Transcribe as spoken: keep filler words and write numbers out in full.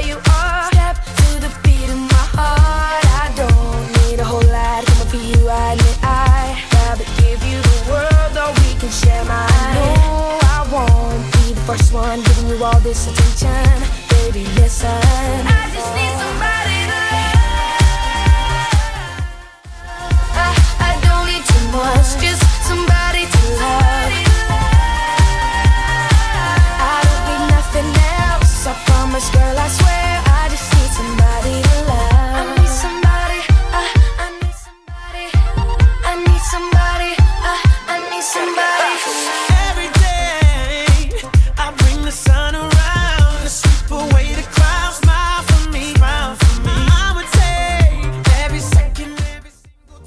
you are. Step to the beat of my heart. I don't need a whole lot coming for you. I admit I rather give you the world, though we can share mine. No, I won't be the first one giving you all this attention. Baby, listen.